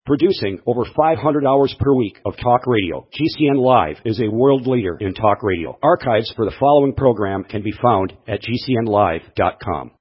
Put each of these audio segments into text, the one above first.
Producing over 500 hours per week of talk radio, GCN Live is a world leader in talk radio. Archives for the following program can be found at GCNlive.com.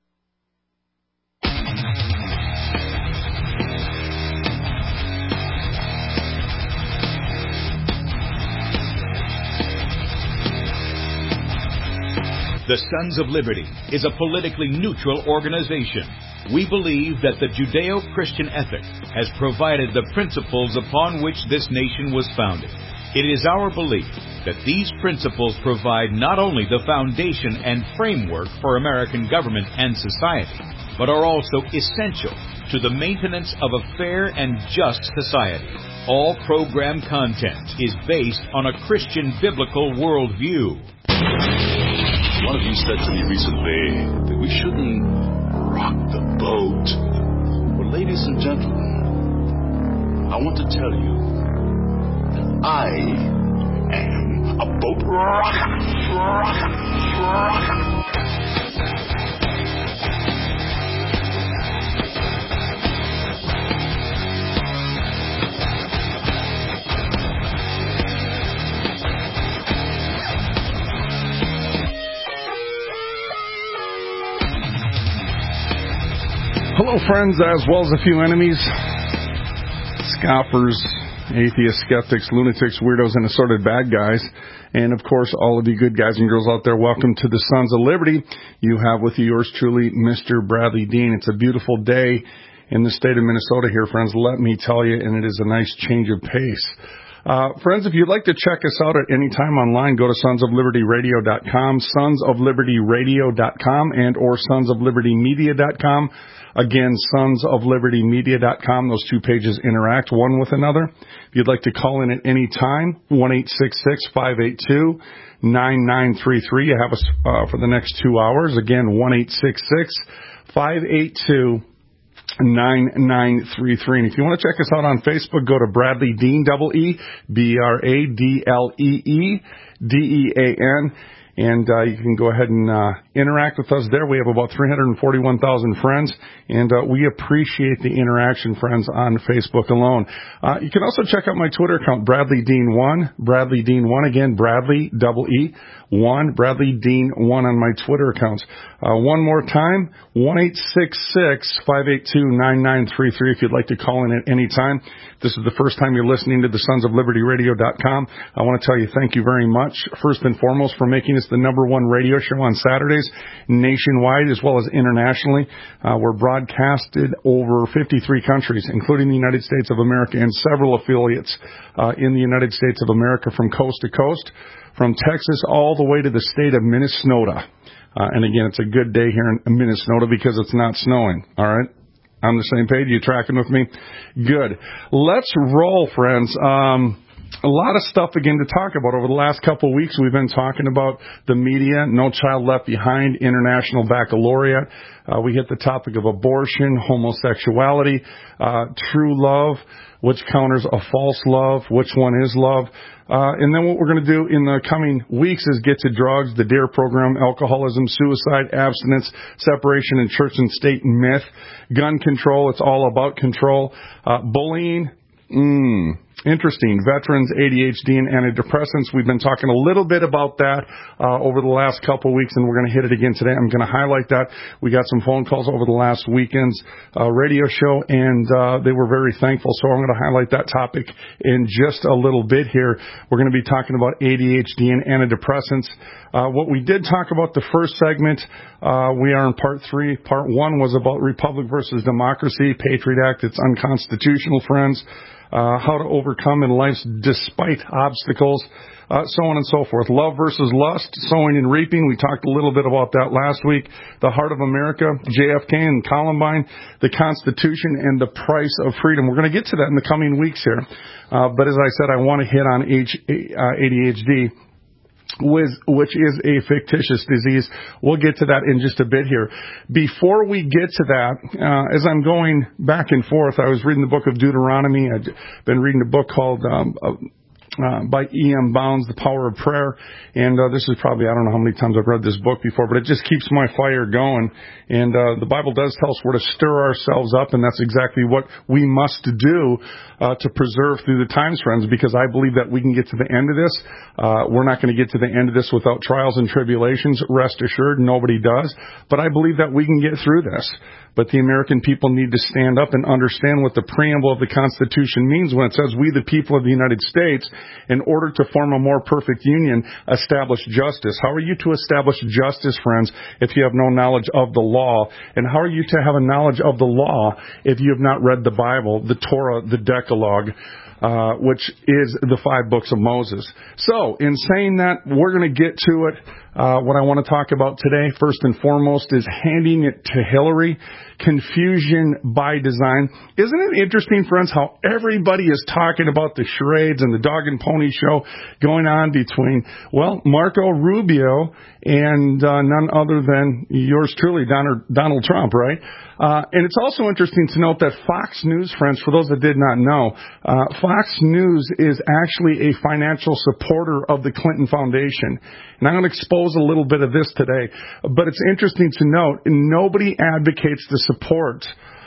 The Sons of Liberty is a politically neutral organization. We believe that the Judeo-Christian ethic has provided the principles upon which this nation was founded. It is our belief that these principles provide not only the foundation and framework for American government and society, but are also essential to the maintenance of a fair and just society. All program content is based on a Christian biblical worldview. One of you said to me recently that we shouldn't rock the boat. Well, ladies and gentlemen, I want to tell you that I am a boat rocker. Hello, friends, as well as a few enemies, scoffers, atheists, skeptics, lunatics, weirdos, and assorted bad guys. And, of course, all of you good guys and girls out there, welcome to the Sons of Liberty. You have with you yours truly, Mr. Bradley Dean. It's a beautiful day in the state of Minnesota here, friends, let me tell you, and it is a nice change of pace. Friends, if you'd like to check us out at any time online, go to sonsoflibertyradio.com, sonsoflibertyradio.com, and or sonsoflibertymedia.com. Again, sonsoflibertymedia.com. Those two pages interact one with another. If you'd like to call in at any time, 1-866-582-9933. You have us for the next 2 hours. Again, 1-866-582-9933. And if you want to check us out on Facebook, go to Bradley Dean, E-E, BRADLEEDEAN. And you can go ahead and interact with us there. We have about 341,000 friends, and we appreciate the interaction, friends, on Facebook alone. You can also check out my Twitter account, Bradley Dean 1, Bradley Dean 1, again, Bradley, E-E, 1, Bradley Dean 1 on my Twitter accounts. One more time, 1-866-582-9933 if you'd like to call in at any time. If this is the first time you're listening to the sonsoflibertyradio.com, I want to tell you thank you very much, first and foremost, for making us the number one radio show on Saturdays nationwide as well as internationally. We're broadcasted over 53 countries, including the United States of America and several affiliates in the United States of America from coast to coast, from Texas all the way to the state of Minnesota. And again, it's a good day here in Minnesota because it's not snowing. All right? On the same page? You tracking with me? Good. Let's roll, friends. A lot of stuff again to talk about. Over the last couple of weeks, we've been talking about the media, No Child Left Behind, International Baccalaureate. We hit the topic of abortion, homosexuality, true love, which counters a false love, which one is love. And then what we're going to do in the coming weeks is get to drugs, the DARE program, alcoholism, suicide, abstinence, separation in church and state myth, gun control, it's all about control, bullying, interesting. Veterans, ADHD, and antidepressants. We've been talking a little bit about that over the last couple of weeks, and we're going to hit it again today. I'm going to highlight that. We got some phone calls over the last weekend's radio show, and they were very thankful. So I'm going to highlight that topic in just a little bit here. We're going to be talking about ADHD and antidepressants. What we did talk about the first segment, we are in part 3. Part 1 was about Republic versus Democracy, Patriot Act. It's unconstitutional, friends. How to overcome in life's despite obstacles, so on and so forth. Love versus lust, sowing and reaping. We talked a little bit about that last week. The Heart of America, JFK and Columbine, the Constitution, and the price of freedom. We're going to get to that in the coming weeks here. But as I said, I want to hit on ADHD. Which is a fictitious disease. We'll get to that in just a bit here. Before we get to that, as I'm going back and forth, I was reading the book of Deuteronomy. I've been reading a book called by E.M. Bounds, The Power of Prayer. And this is probably, I don't know how many times I've read this book before, but it just keeps my fire going. And the Bible does tell us we're to stir ourselves up, and that's exactly what we must do to preserve through the times, friends, because I believe that we can get to the end of this. We're not going to get to the end of this without trials and tribulations. Rest assured, nobody does. But I believe that we can get through this. But the American people need to stand up and understand what the preamble of the Constitution means when it says, we the people of the United States, in order to form a more perfect union, establish justice. How are you to establish justice, friends, if you have no knowledge of the law? And how are you to have a knowledge of the law if you have not read the Bible, the Torah, the Decalogue, which is the 5 books of Moses? So, in saying that, we're going to get to it. What I want to talk about today, first and foremost, is handing it to Hillary. Confusion by design. Isn't it interesting, friends, how everybody is talking about the charades and the dog and pony show going on between, well, Marco Rubio and none other than yours truly, Donald Trump, right? And it's also interesting to note that Fox News, friends, for those that did not know, Fox News is actually a financial supporter of the Clinton Foundation. And I'm going to expose a little bit of this today. But it's interesting to note, nobody advocates the support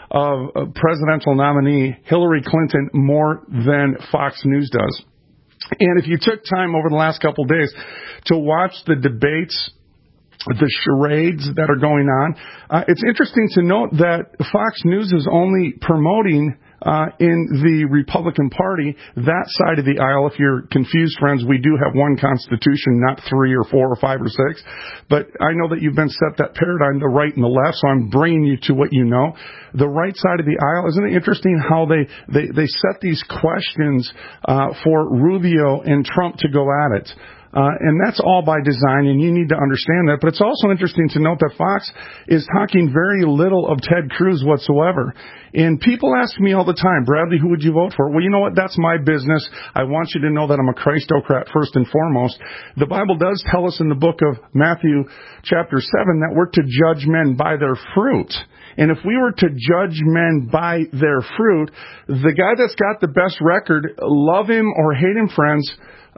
of presidential nominee Hillary Clinton more than Fox News does. And if you took time over the last couple of days to watch the debates, the charades that are going on, it's interesting to note that Fox News is only promoting in the Republican Party that side of the aisle. If you're confused, friends, we do have one Constitution, not 3 or 4 or 5 or 6. But I know that you've been set that paradigm, the right and the left, so I'm bringing you to what you know. The right side of the aisle, isn't it interesting how they set these questions for Rubio and Trump to go at it? And that's all by design, and you need to understand that. But it's also interesting to note that Fox is talking very little of Ted Cruz whatsoever. And people ask me all the time, Bradley, who would you vote for? Well, you know what? That's my business. I want you to know that I'm a Christocrat first and foremost. The Bible does tell us in the book of Matthew chapter 7 that we're to judge men by their fruit. And if we were to judge men by their fruit, the guy that's got the best record, love him or hate him, friends,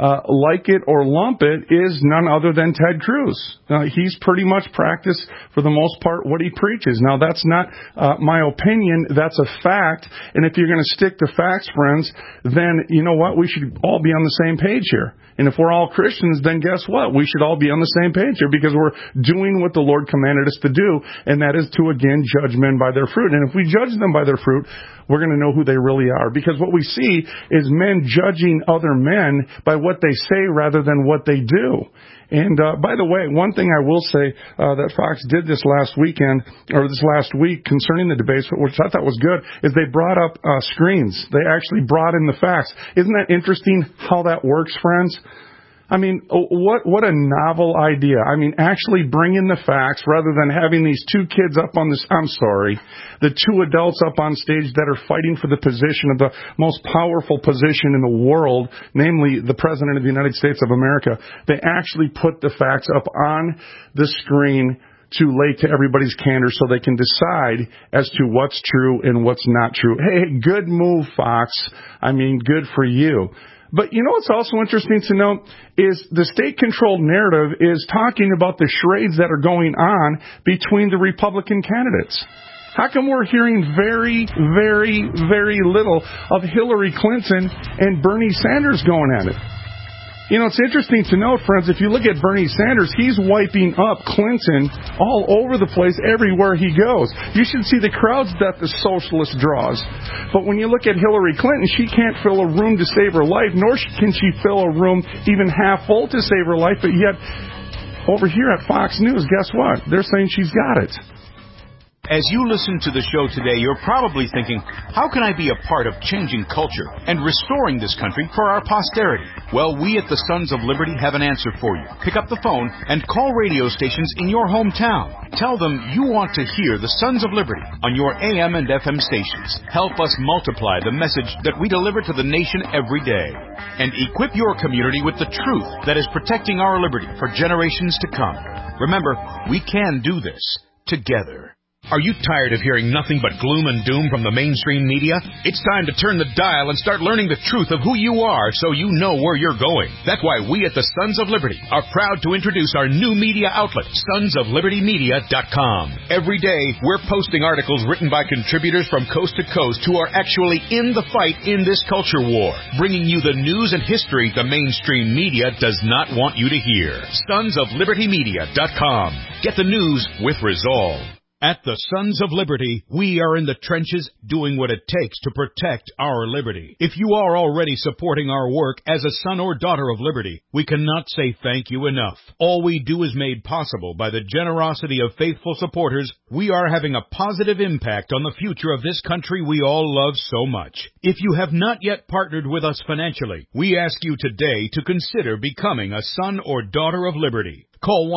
like it or lump it, is none other than Ted Cruz. He's pretty much practiced, for the most part, what he preaches. Now, that's not my opinion. That's a fact. And if you're going to stick to facts, friends, then you know what? We should all be on the same page here. And if we're all Christians, then guess what? We should all be on the same page here, because we're doing what the Lord commanded us to do, and that is to, again, judge men by their fruit. And if we judge them by their fruit, we're going to know who they really are. Because what we see is men judging other men by what they say rather than what they do. And by the way, one thing I will say that Fox did this last weekend, or this last week, concerning the debates, which I thought was good, is they brought up screens. They actually brought in the facts. Isn't that interesting how that works, friends? I mean, what a novel idea. I mean, actually bring in the facts rather than having these 2 kids up on this, the 2 adults up on stage that are fighting for the position of the most powerful position in the world, namely the President of the United States of America. They actually put the facts up on the screen to lay to everybody's candor so they can decide as to what's true and what's not true. Hey, good move, Fox. I mean, good for you. But you know what's also interesting to note is the state-controlled narrative is talking about the charades that are going on between the Republican candidates. How come we're hearing very, very, very little of Hillary Clinton and Bernie Sanders going at it? You know, it's interesting to note, friends, if you look at Bernie Sanders, he's wiping up Clinton all over the place everywhere he goes. You should see the crowds that the socialist draws. But when you look at Hillary Clinton, she can't fill a room to save her life, nor can she fill a room even half full to save her life. But yet, over here at Fox News, guess what? They're saying she's got it. As you listen to the show today, you're probably thinking, how can I be a part of changing culture and restoring this country for our posterity? Well, we at the Sons of Liberty have an answer for you. Pick up the phone and call radio stations in your hometown. Tell them you want to hear the Sons of Liberty on your AM and FM stations. Help us multiply the message that we deliver to the nation every day. And equip your community with the truth that is protecting our liberty for generations to come. Remember, we can do this together. Are you tired of hearing nothing but gloom and doom from the mainstream media? It's time to turn the dial and start learning the truth of who you are so you know where you're going. That's why we at the Sons of Liberty are proud to introduce our new media outlet, sonsoflibertymedia.com. Every day, we're posting articles written by contributors from coast to coast who are actually in the fight in this culture war, bringing you the news and history the mainstream media does not want you to hear. sonsoflibertymedia.com. Get the news with resolve. At the Sons of Liberty, we are in the trenches doing what it takes to protect our liberty. If you are already supporting our work as a son or daughter of liberty, we cannot say thank you enough. All we do is made possible by the generosity of faithful supporters. We are having a positive impact on the future of this country we all love so much. If you have not yet partnered with us financially, we ask you today to consider becoming a son or daughter of liberty. Call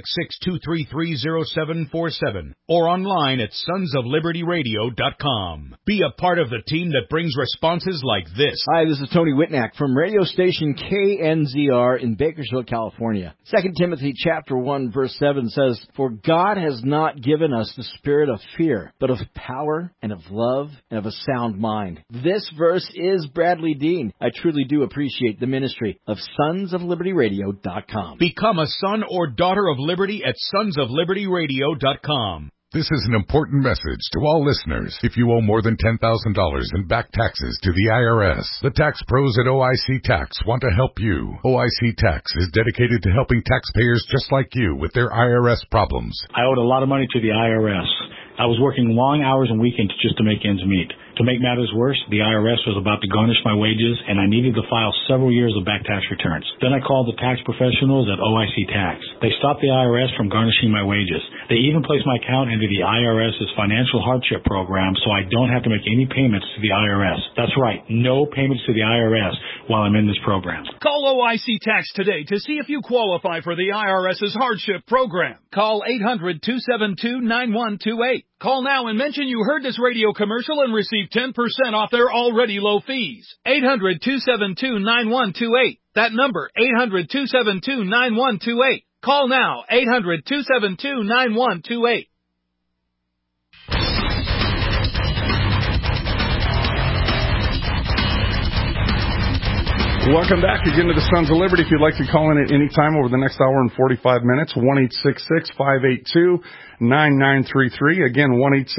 1-866-233-0747 or online at sonsoflibertyradio.com. Be a part of the team that brings responses like this. Hi, this is Tony Whitnack from radio station KNZR in Bakersfield, California. 2 Timothy chapter 1 verse 7 says, "For God has not given us the spirit of fear, but of power and of love and of a sound mind." This verse is Bradley Dean. I truly do appreciate the ministry of sonsoflibertyradio.com. Become a son or daughter of liberty at sonsoflibertyradio.com. This is an important message to all listeners. If you owe more than $10,000 in back taxes to the IRS, the tax pros at OIC Tax want to help you. OIC Tax is dedicated to helping taxpayers just like you with their IRS problems. I owed a lot of money to the IRS. I was working long hours and weekends just to make ends meet. To make matters worse, the IRS was about to garnish my wages, and I needed to file several years of back tax returns. Then I called the tax professionals at OIC Tax. They stopped the IRS from garnishing my wages. They even placed my account into the IRS's financial hardship program, so I don't have to make any payments to the IRS. That's right, no payments to the IRS while I'm in this program. Call OIC Tax today to see if you qualify for the IRS's hardship program. Call 800-272-9128. Call now and mention you heard this radio commercial and receive 10% off their already low fees. 800-272-9128. That number, 800-272-9128. Call now, 800-272-9128. Welcome back again to the Sons of Liberty. If you'd like to call in at any time over the next hour and 45 minutes, 1-866-582-9933. Again,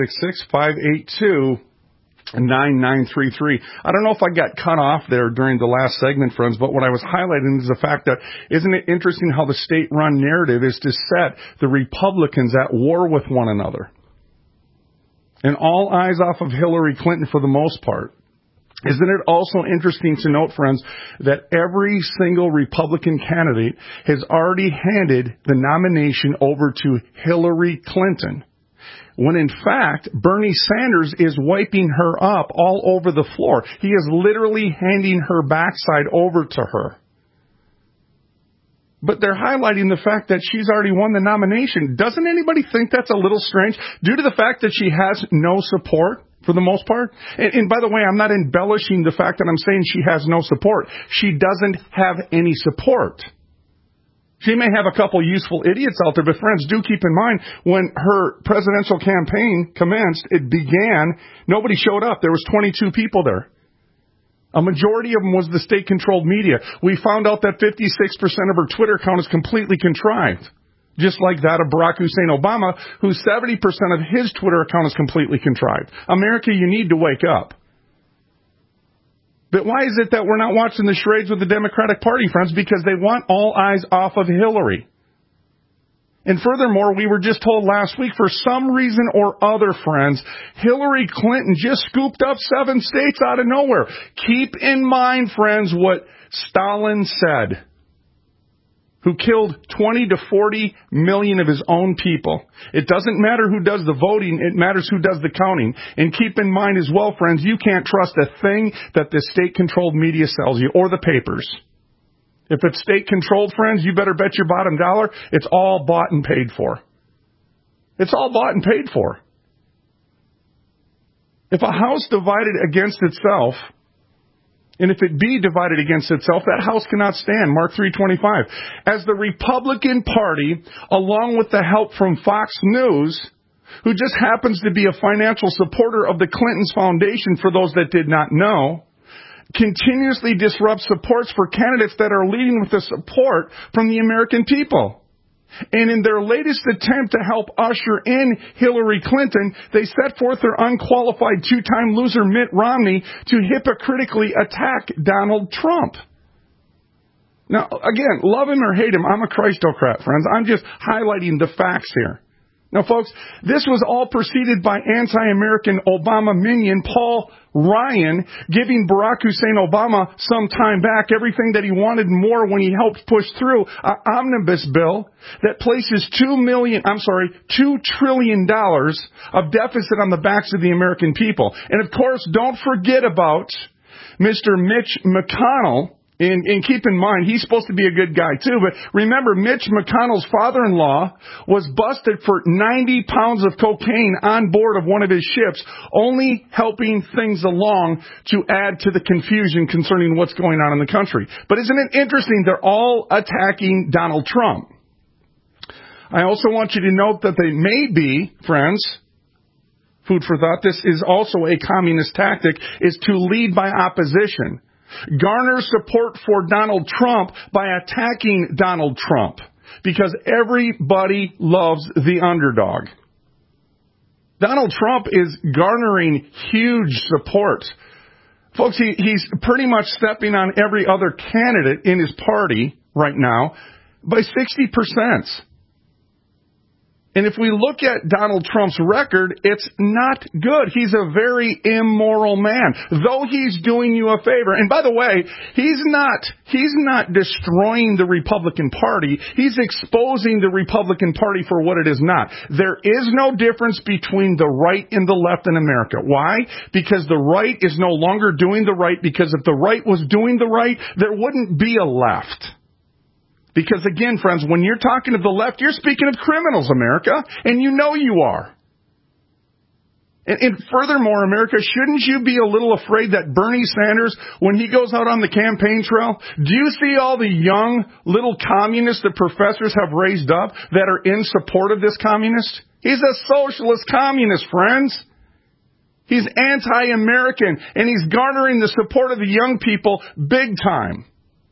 1-866-582-9933. I don't know if I got cut off there during the last segment, friends, but what I was highlighting is the fact that isn't it interesting how the state-run narrative is to set the Republicans at war with one another? And all eyes off of Hillary Clinton for the most part. Isn't it also interesting to note, friends, that every single Republican candidate has already handed the nomination over to Hillary Clinton, when in fact Bernie Sanders is wiping her up all over the floor. He is literally handing her backside over to her. But they're highlighting the fact that she's already won the nomination. Doesn't anybody think that's a little strange due to the fact that she has no support? For the most part. And by the way, I'm not embellishing the fact that I'm saying she has no support. She doesn't have any support. She may have a couple useful idiots out there, but friends, do keep in mind, when her presidential campaign commenced, it began, nobody showed up. There was 22 people there. A majority of them was the state-controlled media. We found out that 56% of her Twitter account is completely contrived. Just like that of Barack Hussein Obama, whose 70% of his Twitter account is completely contrived. America, you need to wake up. But why is it that we're not watching the charades with the Democratic Party, friends? Because they want all eyes off of Hillary. And furthermore, we were just told last week, for some reason or other, friends, Hillary Clinton just scooped up 7 states out of nowhere. Keep in mind, friends, what Stalin said, who killed 20 to 40 million of his own people. It doesn't matter who does the voting, it matters who does the counting. And keep in mind as well, friends, you can't trust a thing that the state-controlled media sells you, or the papers. If it's state-controlled, friends, you better bet your bottom dollar it's all bought and paid for. It's all bought and paid for. If a house divided against itself, and if it be divided against itself, that house cannot stand. Mark 3:25. As the Republican Party, along with the help from Fox News, who just happens to be a financial supporter of the Clinton's Foundation, for those that did not know, continuously disrupts supports for candidates that are leading with the support from the American people. And in their latest attempt to help usher in Hillary Clinton, they set forth their unqualified two-time loser Mitt Romney to hypocritically attack Donald Trump. Now, again, love him or hate him, I'm a Christocrat, friends. I'm just highlighting the facts here. Now, folks, this was all preceded by anti-American Obama minion Paul Ryan giving Barack Hussein Obama some time back everything that he wanted more when he helped push through an omnibus bill that places $2 trillion of deficit on the backs of the American people. And of course, don't forget about Mr. Mitch McConnell. And keep in mind, he's supposed to be a good guy too, but remember, Mitch McConnell's father-in-law was busted for 90 pounds of cocaine on board of one of his ships, only helping things along to add to the confusion concerning what's going on in the country. But isn't it interesting? They're all attacking Donald Trump. I also want you to note that they may be, friends, food for thought, this is also a communist tactic, is to lead by opposition. Garner support for Donald Trump by attacking Donald Trump, because everybody loves the underdog. Donald Trump is garnering huge support. Folks, he's pretty much stepping on every other candidate in his party right now by 60%. And if we look at Donald Trump's record, it's not good. He's a very immoral man, though he's doing you a favor. And by the way, he's not destroying the Republican Party. He's exposing the Republican Party for what it is not. There is no difference between the right and the left in America. Why? Because the right is no longer doing the right, because if the right was doing the right, there wouldn't be a left. Because again, friends, when you're talking to the left, you're speaking of criminals, America, and you know you are. And furthermore, America, shouldn't you be a little afraid that Bernie Sanders, when he goes out on the campaign trail, do you see all the young little communists that professors have raised up that are in support of this communist? He's a socialist communist, friends. He's anti-American, and he's garnering the support of the young people big time.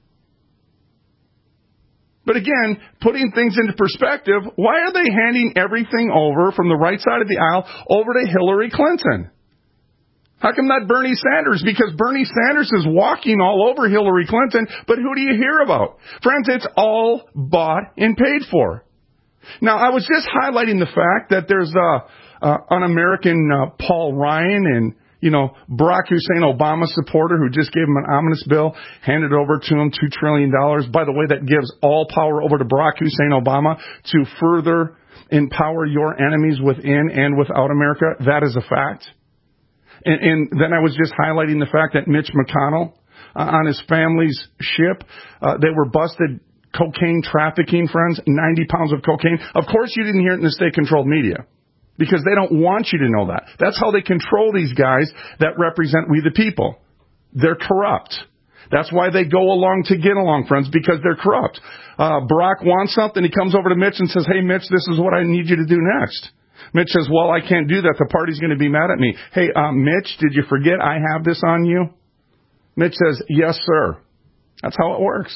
But again, putting things into perspective, why are they handing everything over from the right side of the aisle over to Hillary Clinton? How come not Bernie Sanders? Because Bernie Sanders is walking all over Hillary Clinton, but who do you hear about? Friends, it's all bought and paid for. Now, I was just highlighting the fact that there's an American Paul Ryan and Barack Hussein Obama supporter who just gave him an omnibus bill, handed over to him $2 trillion. By the way, that gives all power over to Barack Hussein Obama to further empower your enemies within and without America. That is a fact. And then I was just highlighting the fact that Mitch McConnell, on his family's ship, they were busted cocaine trafficking, friends, 90 pounds of cocaine. Of course, you didn't hear it in the state-controlled media, because they don't want you to know that. That's how they control these guys that represent we the people. They're corrupt. That's why they go along to get along, friends, because they're corrupt. Barack wants something. He comes over to Mitch and says, hey, Mitch, this is what I need you to do next. Mitch says, well, I can't do that. The party's going to be mad at me. Hey, Mitch, did you forget I have this on you? Mitch says, yes, sir. That's how it works.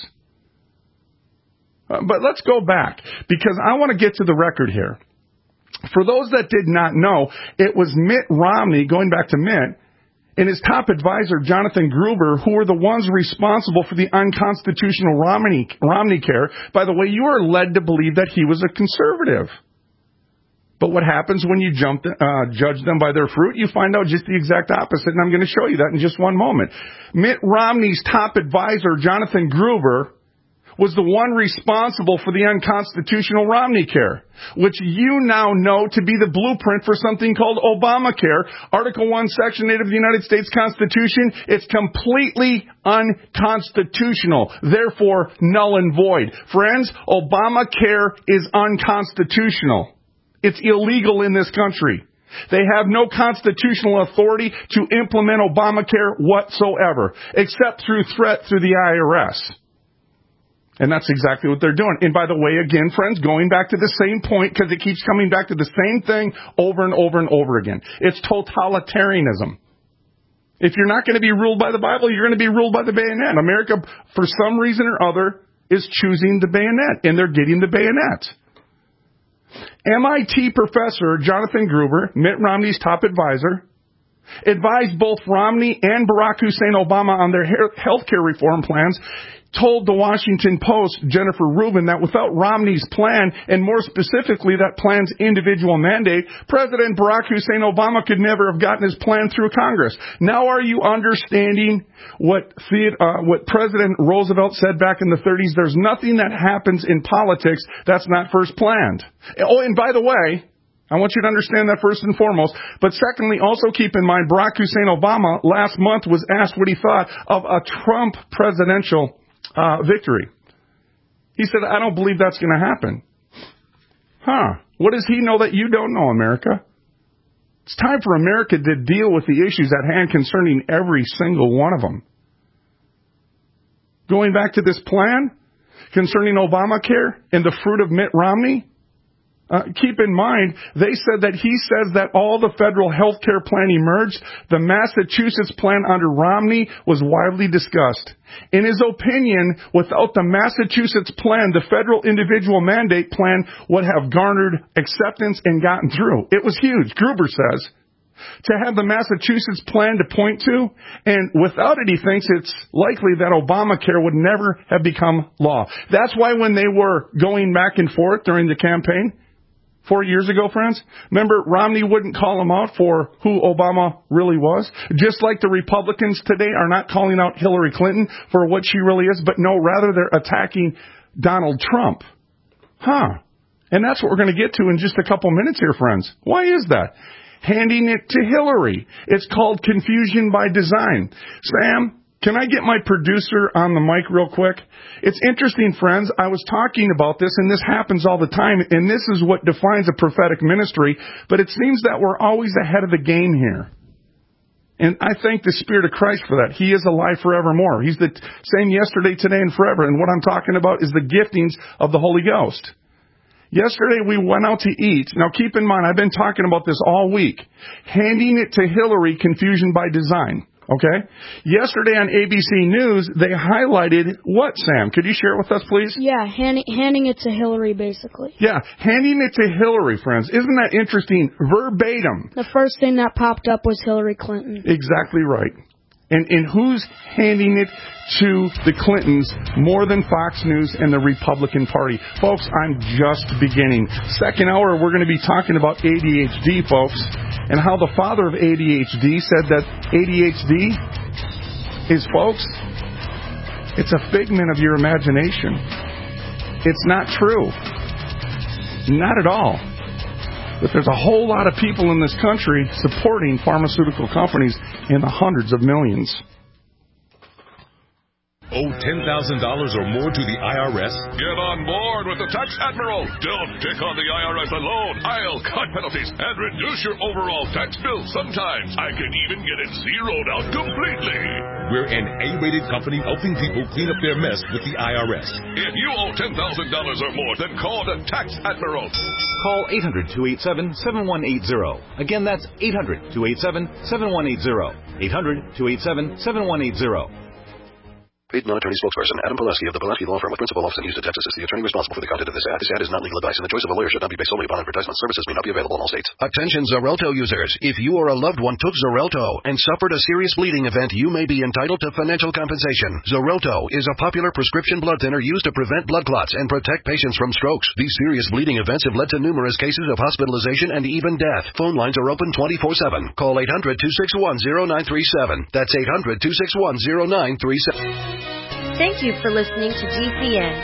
But let's go back, because I want to get to the record here. For those that did not know, it was Mitt Romney, going back to Mitt, and his top advisor, Jonathan Gruber, who were the ones responsible for the unconstitutional Romney care. By the way, you are led to believe that he was a conservative. But what happens when you judge them by their fruit? You find out just the exact opposite, and I'm going to show you that in just one moment. Mitt Romney's top advisor, Jonathan Gruber, was the one responsible for the unconstitutional Romney care, which you now know to be the blueprint for something called Obamacare. Article 1, Section 8 of the United States Constitution. It's completely unconstitutional, therefore null and void. Friends, Obamacare is unconstitutional. It's illegal in this country. They have no constitutional authority to implement Obamacare whatsoever, except through threat through the IRS. And that's exactly what they're doing. And by the way, again, friends, going back to the same point, because it keeps coming back to the same thing over and over and over again. It's totalitarianism. If you're not going to be ruled by the Bible, you're going to be ruled by the bayonet. America, for some reason or other, is choosing the bayonet, and they're getting the bayonet. MIT professor Jonathan Gruber, Mitt Romney's top advisor, advised both Romney and Barack Hussein Obama on their health care reform plans, told the Washington Post, Jennifer Rubin, that without Romney's plan, and more specifically that plan's individual mandate, President Barack Hussein Obama could never have gotten his plan through Congress. Now are you understanding what President Roosevelt said back in the 30s? There's nothing that happens in politics that's not first planned. Oh, and by the way, I want you to understand that first and foremost. But secondly, also keep in mind, Barack Hussein Obama last month was asked what he thought of a Trump presidential victory. He said, I don't believe that's going to happen. What does he know that you don't know, America? It's time for America to deal with the issues at hand concerning every single one of them. Going back to this plan concerning Obamacare and the fruit of Mitt Romney, keep in mind, they said that he says that all the federal health care plan emerged. The Massachusetts plan under Romney was widely discussed. In his opinion, without the Massachusetts plan, the federal individual mandate plan would have garnered acceptance and gotten through. It was huge, Gruber says. To have the Massachusetts plan to point to, and without it, he thinks it's likely that Obamacare would never have become law. That's why when they were going back and forth during the campaign, 4 years ago, friends, remember Romney wouldn't call him out for who Obama really was? Just like the Republicans today are not calling out Hillary Clinton for what she really is, but no, rather they're attacking Donald Trump. And that's what we're going to get to in just a couple minutes here, friends. Why is that? Handing it to Hillary. It's called confusion by design. Sam, can I get my producer on the mic real quick? It's interesting, friends. I was talking about this, and this happens all the time, and this is what defines a prophetic ministry, but it seems that we're always ahead of the game here. And I thank the Spirit of Christ for that. He is alive forevermore. He's the same yesterday, today, and forever. And what I'm talking about is the giftings of the Holy Ghost. Yesterday we went out to eat. Now keep in mind, I've been talking about this all week. Handing it to Hillary, confusion by design. Okay? Yesterday on ABC News, they highlighted what, Sam? Could you share it with us, please? Yeah, handing it to Hillary, basically. Yeah, handing it to Hillary, friends. Isn't that interesting? Verbatim. The first thing that popped up was Hillary Clinton. Exactly right. And who's handing it to the Clintons more than Fox News and the Republican Party? Folks, I'm just beginning. Second hour, we're going to be talking about ADHD, folks, and how the father of ADHD said that ADHD is, folks, it's a figment of your imagination. It's not true. Not at all. But there's a whole lot of people in this country supporting pharmaceutical companies in the hundreds of millions. Owe $10,000 or more to the IRS? Get on board with the Tax Admiral. Don't pick on the IRS alone. I'll cut penalties and reduce your overall tax bill. Sometimes I can even get it zeroed out completely. We're an A-rated company helping people clean up their mess with the IRS. If you owe $10,000 or more, then call the Tax Admiral. Call 800-287-7180. Again, that's 800-287-7180. 800-287-7180. Paid non-attorney spokesperson Adam Pileski of the Pileski Law Firm with principal office in Houston, Texas is the attorney responsible for the content of this ad. This ad is not legal advice, and the choice of a lawyer should not be based solely upon advertisement. Services may not be available in all states. Attention Xarelto users. If you or a loved one took Xarelto and suffered a serious bleeding event, you may be entitled to financial compensation. Xarelto is a popular prescription blood thinner used to prevent blood clots and protect patients from strokes. These serious bleeding events have led to numerous cases of hospitalization and even death. Phone lines are open 24/7. Call 800-261-0937. That's 800-261-0937. Thank you for listening to GCN.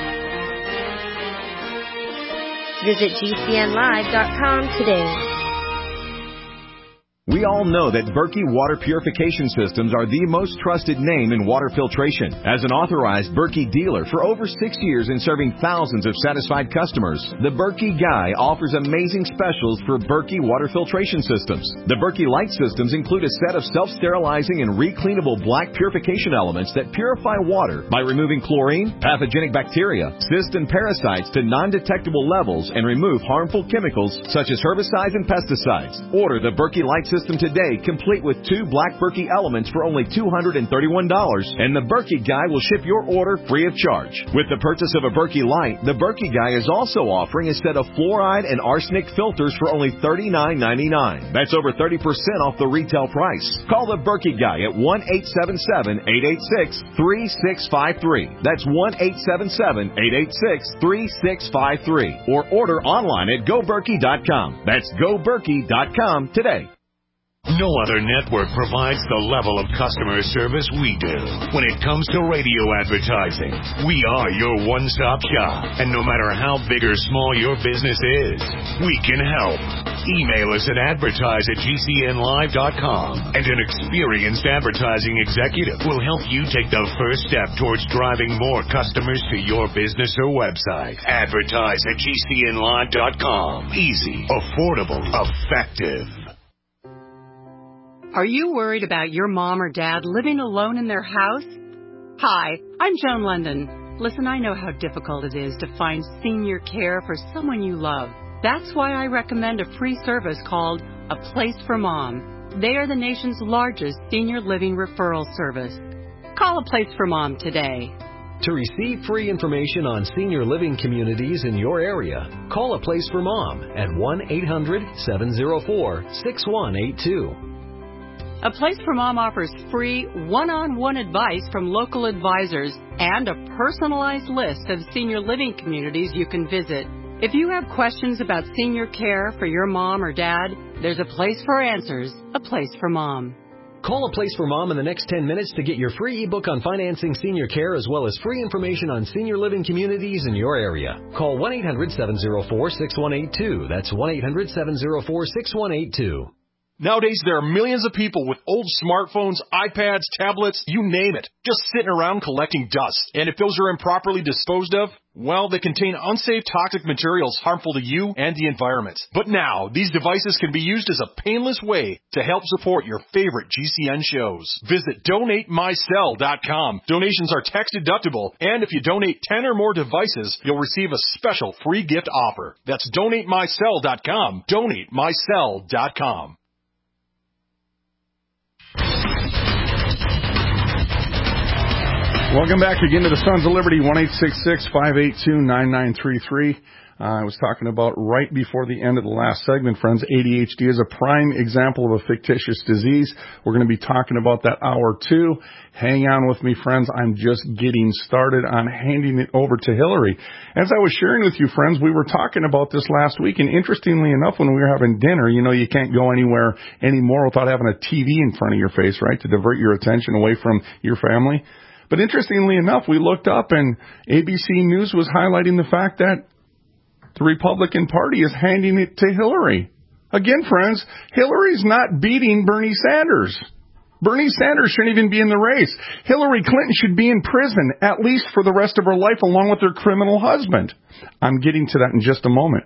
Visit GCNlive.com today. We all know that Berkey Water Purification Systems are the most trusted name in water filtration. As an authorized Berkey dealer for over 6 years and serving thousands of satisfied customers, the Berkey Guy offers amazing specials for Berkey Water Filtration Systems. The Berkey Light Systems include a set of self-sterilizing and recleanable black purification elements that purify water by removing chlorine, pathogenic bacteria, cysts, and parasites to non-detectable levels and remove harmful chemicals such as herbicides and pesticides. Order the Berkey Light System today, complete with 2 black Berkey elements for only $231, and the Berkey Guy will ship your order free of charge. With the purchase of a Berkey Light, the Berkey Guy is also offering a set of fluoride and arsenic filters for only $39.99. That's over 30% off the retail price. Call the Berkey Guy at 1-877-886-3653. That's 1-877-886-3653. Or order online at GoBerkey.com. That's GoBerkey.com today. No other network provides the level of customer service we do. When it comes to radio advertising, we are your one-stop shop. And no matter how big or small your business is, we can help. Email us at advertise@gcnlive.com, and an experienced advertising executive will help you take the first step towards driving more customers to your business or website. Advertise at gcnlive.com. Easy, affordable, effective. Are you worried about your mom or dad living alone in their house? Hi, I'm Joan London. Listen, I know how difficult it is to find senior care for someone you love. That's why I recommend a free service called A Place for Mom. They are the nation's largest senior living referral service. Call A Place for Mom today. To receive free information on senior living communities in your area, call A Place for Mom at 1-800-704-6182. A Place for Mom offers free one-on-one advice from local advisors and a personalized list of senior living communities you can visit. If you have questions about senior care for your mom or dad, there's a place for answers. A Place for Mom. Call A Place for Mom in the next 10 minutes to get your free ebook on financing senior care, as well as free information on senior living communities in your area. Call 1-800-704-6182. That's 1-800-704-6182. Nowadays, there are millions of people with old smartphones, iPads, tablets, you name it, just sitting around collecting dust. And if those are improperly disposed of, well, they contain unsafe toxic materials harmful to you and the environment. But now, these devices can be used as a painless way to help support your favorite GCN shows. Visit DonateMyCell.com. Donations are tax deductible, and if you donate 10 or more devices, you'll receive a special free gift offer. That's DonateMyCell.com. DonateMyCell.com. Welcome back again to the Sons of Liberty, 1-866-582-9933. I was talking about right before the end of the last segment, friends, ADHD is a prime example of a fictitious disease. We're going to be talking about that hour two. Hang on with me, friends. I'm just getting started on handing it over to Hillary. As I was sharing with you, friends, we were talking about this last week, and interestingly enough, when we were having dinner, you know, you can't go anywhere anymore without having a TV in front of your face, right, to divert your attention away from your family. But interestingly enough, we looked up and ABC News was highlighting the fact that the Republican Party is handing it to Hillary. Again, friends, Hillary's not beating Bernie Sanders. Bernie Sanders shouldn't even be in the race. Hillary Clinton should be in prison, at least for the rest of her life, along with her criminal husband. I'm getting to that in just a moment.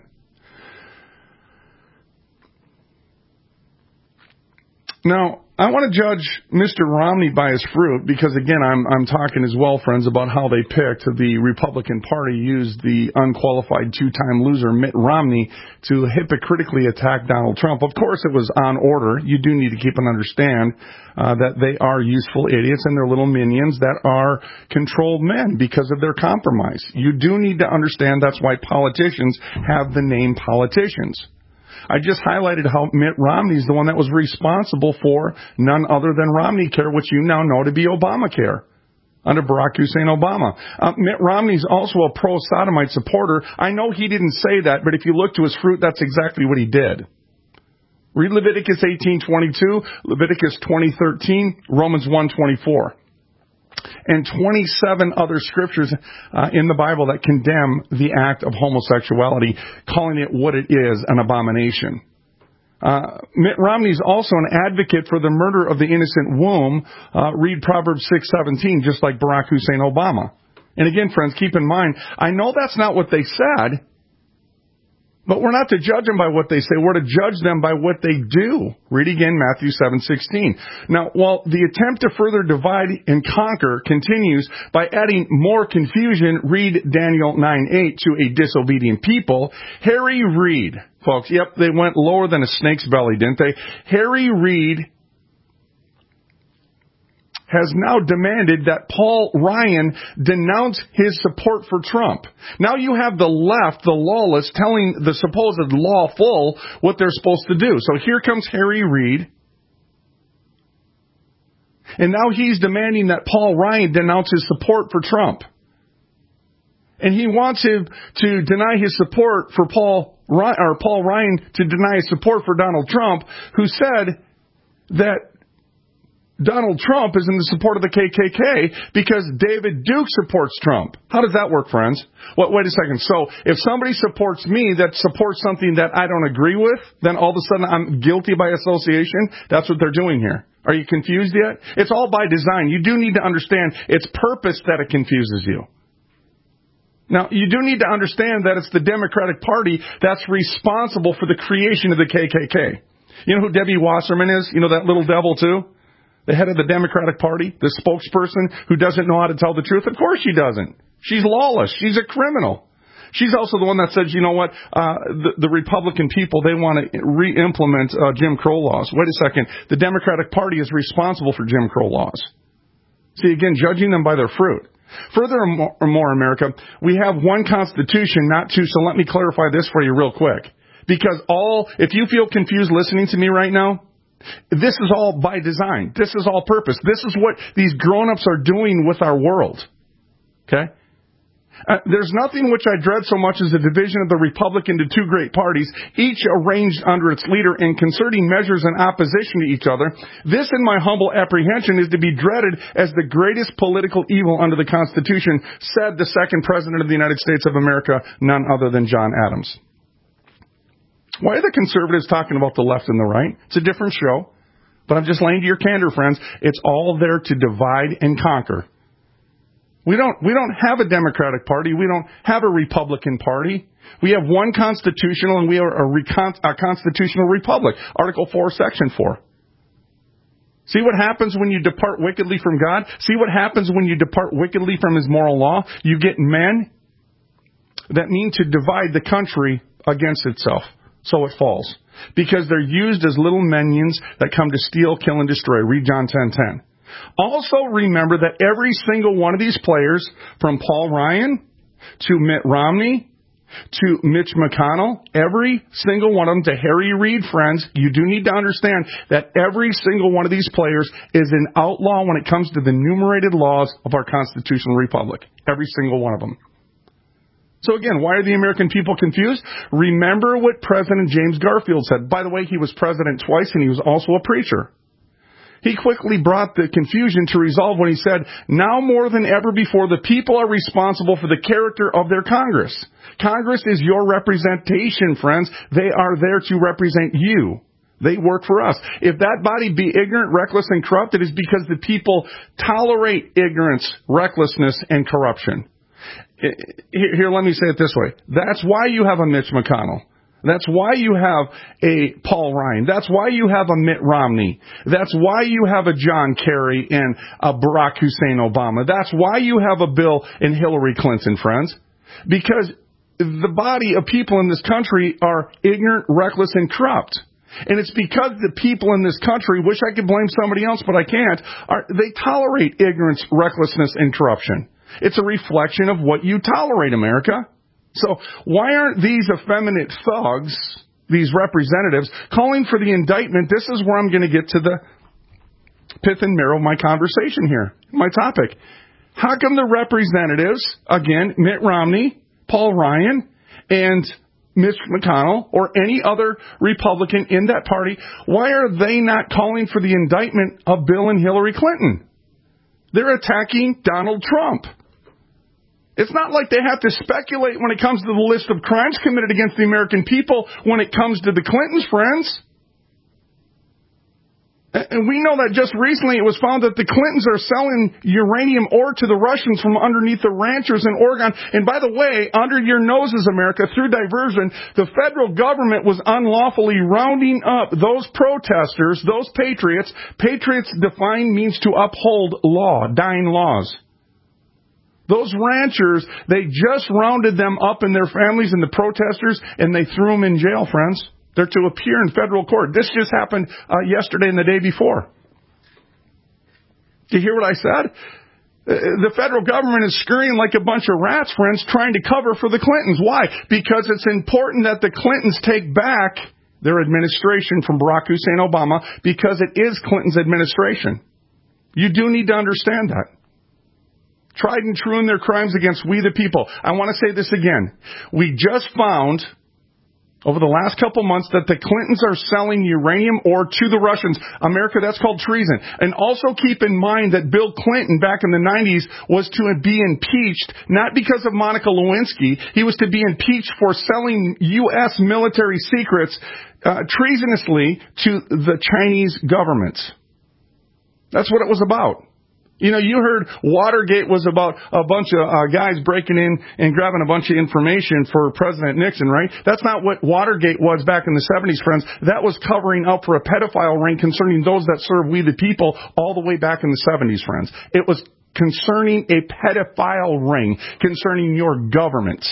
Now, I want to judge Mr. Romney by his fruit because, again, I'm talking as well, friends, about how they picked. The Republican Party used the unqualified two-time loser Mitt Romney to hypocritically attack Donald Trump. Of course, it was on order. You do need to keep and understand that they are useful idiots and they're little minions that are controlled men because of their compromise. You do need to understand that's why politicians have the name politicians. I just highlighted how Mitt Romney is the one that was responsible for none other than Romneycare, which you now know to be Obamacare under Barack Hussein Obama. Mitt Romney is also a pro-sodomite supporter. I know he didn't say that, but if you look to his fruit, that's exactly what he did. Read Leviticus 18:22, Leviticus 20:13, Romans 1:24. And 27 other scriptures in the Bible that condemn the act of homosexuality, calling it what it is, an abomination. Mitt Romney is also an advocate for the murder of the innocent womb. Read Proverbs 6:17, just like Barack Hussein Obama. And again, friends, keep in mind, I know that's not what they said, but we're not to judge them by what they say. We're to judge them by what they do. Read again Matthew 7:16. Now, while the attempt to further divide and conquer continues by adding more confusion, read Daniel 9:8, to a disobedient people, Harry Reid, folks, yep, they went lower than a snake's belly, didn't they? Harry Reid has now demanded that Paul Ryan denounce his support for Trump. Now you have the left, the lawless, telling the supposed lawful what they're supposed to do. So here comes Harry Reid, and now he's demanding that Paul Ryan denounce his support for Trump. And he wants him to deny his support for Paul Ryan to deny his support for Donald Trump, who said that Donald Trump is in the support of the KKK because David Duke supports Trump. How does that work, friends? Wait a second. So if somebody supports me that supports something that I don't agree with, then all of a sudden I'm guilty by association? That's what they're doing here. Are you confused yet? It's all by design. You do need to understand it's purpose that it confuses you. Now, you do need to understand that it's the Democratic Party that's responsible for the creation of the KKK. You know who Debbie Wasserman is? You know that little devil too? The head of the Democratic Party, the spokesperson who doesn't know how to tell the truth? Of course she doesn't. She's lawless. She's a criminal. She's also the one that says, you know what, the Republican people, they want to re-implement Jim Crow laws. Wait a second. The Democratic Party is responsible for Jim Crow laws. See, again, judging them by their fruit. Furthermore, America, we have one Constitution, not two. So let me clarify this for you real quick. Because if you feel confused listening to me right now, this is all by design. This is all purpose. This is what these grown-ups are doing with our world. Okay? There's nothing which I dread so much as the division of the Republic into two great parties, each arranged under its leader and concerting measures in opposition to each other. This, in my humble apprehension, is to be dreaded as the greatest political evil under the Constitution, said the second President of the United States of America, none other than John Adams. Why are the conservatives talking about the left and the right? It's a different show. But I'm just laying to your candor, friends. It's all there to divide and conquer. We don't have a Democratic Party. We don't have a Republican Party. We have one constitutional, and we are a constitutional republic. Article 4, Section 4. See what happens when you depart wickedly from God? See what happens when you depart wickedly from His moral law? You get men that mean to divide the country against itself. So it falls. Because they're used as little minions that come to steal, kill, and destroy. Read John 10:10. Also remember that every single one of these players, from Paul Ryan to Mitt Romney to Mitch McConnell, every single one of them, to Harry Reid, friends, you do need to understand that every single one of these players is an outlaw when it comes to the enumerated laws of our constitutional republic. Every single one of them. So again, why are the American people confused? Remember what President James Garfield said. By the way, he was president twice, and he was also a preacher. He quickly brought the confusion to resolve when he said, now more than ever before, the people are responsible for the character of their Congress. Congress is your representation, friends. They are there to represent you. They work for us. If that body be ignorant, reckless, and corrupt, it is because the people tolerate ignorance, recklessness, and corruption. Here, let me say it this way. That's why you have a Mitch McConnell. That's why you have a Paul Ryan. That's why you have a Mitt Romney. That's why you have a John Kerry and a Barack Hussein Obama. That's why you have a Bill and Hillary Clinton, friends. Because the body of people in this country are ignorant, reckless, and corrupt. And it's because the people in this country, wish I could blame somebody else, but I can't, they tolerate ignorance, recklessness, and corruption. It's a reflection of what you tolerate, America. So why aren't these effeminate thugs, these representatives, calling for the indictment? This is where I'm going to get to the pith and marrow of my conversation here, my topic. How come the representatives, again, Mitt Romney, Paul Ryan, and Mitch McConnell, or any other Republican in that party, why are they not calling for the indictment of Bill and Hillary Clinton? They're attacking Donald Trump. It's not like they have to speculate when it comes to the list of crimes committed against the American people when it comes to the Clintons, friends. And we know that just recently it was found that the Clintons are selling uranium ore to the Russians from underneath the ranchers in Oregon. And by the way, under your noses, America, through diversion, the federal government was unlawfully rounding up those protesters, those patriots. Patriots defined means to uphold law, dying laws. Those ranchers, they just rounded them up and their families and the protesters, and they threw them in jail, friends. They're to appear in federal court. This just happened yesterday and the day before. Do you hear what I said? The federal government is scurrying like a bunch of rats, friends, trying to cover for the Clintons. Why? Because it's important that the Clintons take back their administration from Barack Hussein Obama, because it is Clinton's administration. You do need to understand that. Tried and true in their crimes against we the people. I want to say this again. We just found over the last couple months that the Clintons are selling uranium ore to the Russians. America, that's called treason. And also keep in mind that Bill Clinton back in the 90s was to be impeached, not because of Monica Lewinsky. He was to be impeached for selling U.S. military secrets treasonously to the Chinese government. That's what it was about. You know, you heard Watergate was about a bunch of guys breaking in and grabbing a bunch of information for President Nixon, right? That's not what Watergate was back in the 70s, friends. That was covering up for a pedophile ring concerning those that serve we the people all the way back in the 70s, friends. It was concerning a pedophile ring concerning your government.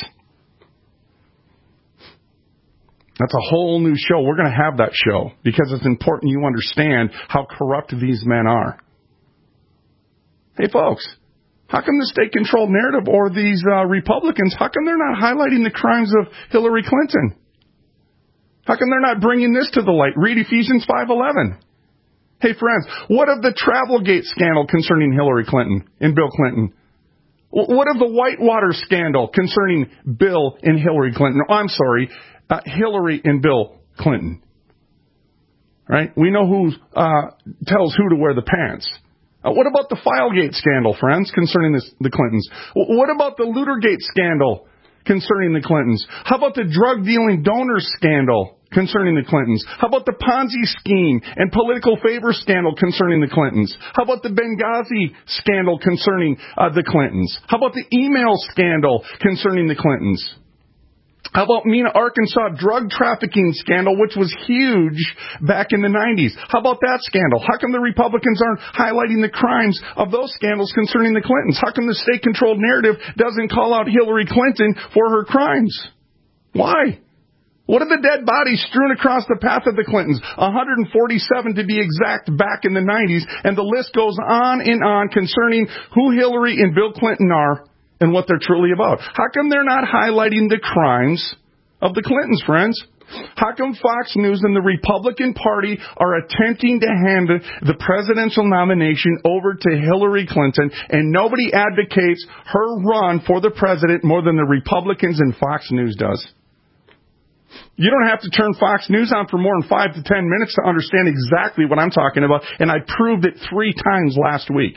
That's a whole new show. We're going to have that show because it's important you understand how corrupt these men are. Hey, folks, how come the state-controlled narrative or these Republicans, how come they're not highlighting the crimes of Hillary Clinton? How come they're not bringing this to the light? Read Ephesians 5:11. Hey, friends, what of the Travelgate scandal concerning Hillary Clinton and Bill Clinton? What of the Whitewater scandal concerning Bill and Hillary Clinton? Oh, I'm sorry, Hillary and Bill Clinton. Right? We know who tells who to wear the pants. What about the Filegate scandal, friends, concerning the Clintons? What about the Lootergate scandal concerning the Clintons? How about the drug-dealing donor scandal concerning the Clintons? How about the Ponzi scheme and political favor scandal concerning the Clintons? How about the Benghazi scandal concerning the Clintons? How about the email scandal concerning the Clintons? How about Mena, Arkansas drug trafficking scandal, which was huge back in the 90s? How about that scandal? How come the Republicans aren't highlighting the crimes of those scandals concerning the Clintons? How come the state-controlled narrative doesn't call out Hillary Clinton for her crimes? Why? What are the dead bodies strewn across the path of the Clintons? 147 to be exact back in the 90s, and the list goes on and on concerning who Hillary and Bill Clinton are and what they're truly about. How come they're not highlighting the crimes of the Clintons, friends? How come Fox News and the Republican Party are attempting to hand the presidential nomination over to Hillary Clinton, and nobody advocates her run for the president more than the Republicans and Fox News does? You don't have to turn Fox News on for more than 5 to 10 minutes to understand exactly what I'm talking about, and I proved it 3 times last week.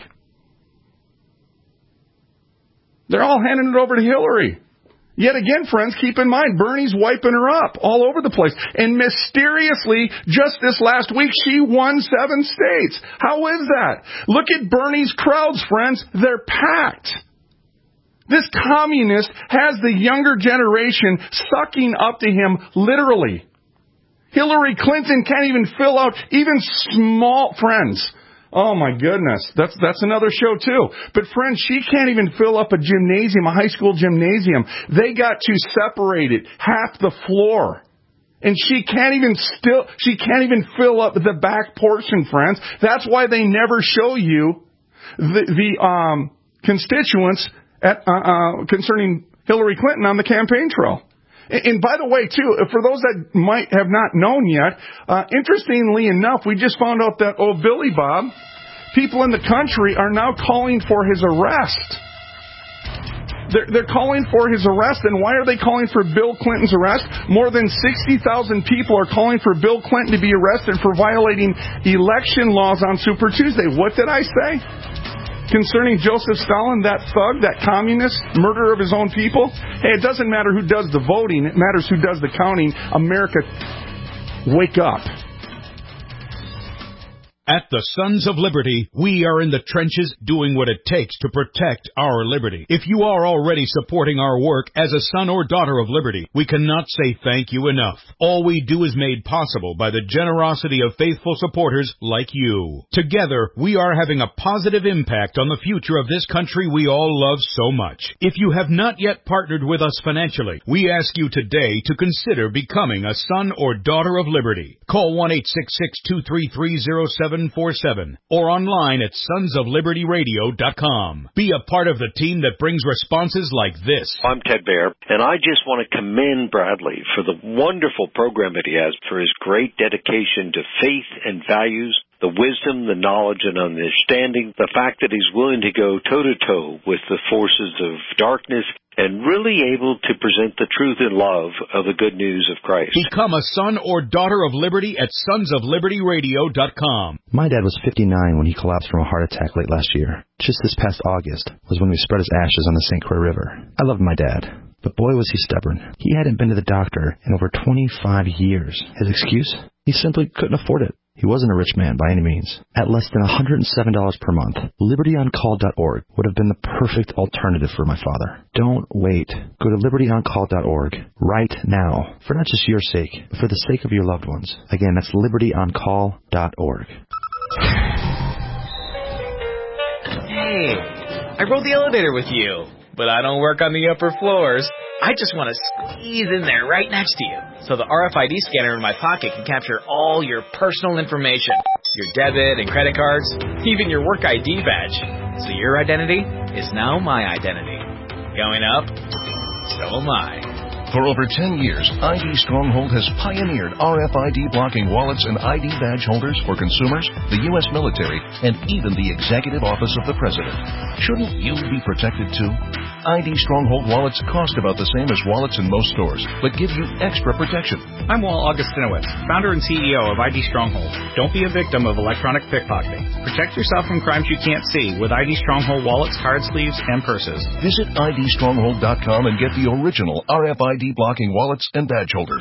They're all handing it over to Hillary. Yet again, friends, keep in mind, Bernie's wiping her up all over the place. And mysteriously, just this last week, she won 7 states. How is that? Look at Bernie's crowds, friends. They're packed. This communist has the younger generation sucking up to him, literally. Hillary Clinton can't even fill out even small, friends. Oh my goodness, that's another show too. But friends, she can't even fill up a gymnasium, a high school gymnasium. They got to separate it, half the floor. And she can't even fill up the back portion, friends. That's why they never show you the constituents concerning Hillary Clinton on the campaign trail. And by the way, too, for those that might have not known yet, interestingly enough, we just found out that Billy Bob, people in the country are now calling for his arrest. They're calling for his arrest, and why are they calling for Bill Clinton's arrest? More than 60,000 people are calling for Bill Clinton to be arrested for violating election laws on Super Tuesday. What did I say? Concerning Joseph Stalin, that thug, that communist, murderer of his own people? Hey, it doesn't matter who does the voting. It matters who does the counting. America, wake up. At the Sons of Liberty, we are in the trenches doing what it takes to protect our liberty. If you are already supporting our work as a son or daughter of liberty, we cannot say thank you enough. All we do is made possible by the generosity of faithful supporters like you. Together, we are having a positive impact on the future of this country we all love so much. If you have not yet partnered with us financially, we ask you today to consider becoming a son or daughter of liberty. Call 1-866-233-0747 or online at sonsoflibertyradio.com. Be a part of the team that brings responses like this. I'm Ted Baer, and I just want to commend Bradley for the wonderful program that he has, for his great dedication to faith and values, the wisdom, the knowledge, and understanding, the fact that he's willing to go toe-to-toe with the forces of darkness and really able to present the truth and love of the good news of Christ. Become a son or daughter of liberty at sonsoflibertyradio.com. My dad was 59 when he collapsed from a heart attack late last year. Just this past August was when we spread his ashes on the St. Croix River. I loved my dad, but boy was he stubborn. He hadn't been to the doctor in over 25 years. His excuse? He simply couldn't afford it. He wasn't a rich man by any means. At less than $107 per month, LibertyOnCall.org would have been the perfect alternative for my father. Don't wait. Go to LibertyOnCall.org right now, for not just your sake, but for the sake of your loved ones. Again, that's LibertyOnCall.org. Hey, I rode the elevator with you, but I don't work on the upper floors. I just want to squeeze in there right next to you, so the RFID scanner in my pocket can capture all your personal information, your debit and credit cards, even your work ID badge. So your identity is now my identity. Going up, so am I. For over 10 years, ID Stronghold has pioneered RFID blocking wallets and ID badge holders for consumers, the U.S. military, and even the Executive Office of the President. Shouldn't you be protected too? ID Stronghold wallets cost about the same as wallets in most stores, but give you extra protection. I'm Walt Augustinowicz, founder and CEO of ID Stronghold. Don't be a victim of electronic pickpocketing. Protect yourself from crimes you can't see with ID Stronghold wallets, card sleeves, and purses. Visit IDStronghold.com and get the original RFID blocking wallets and badge holders.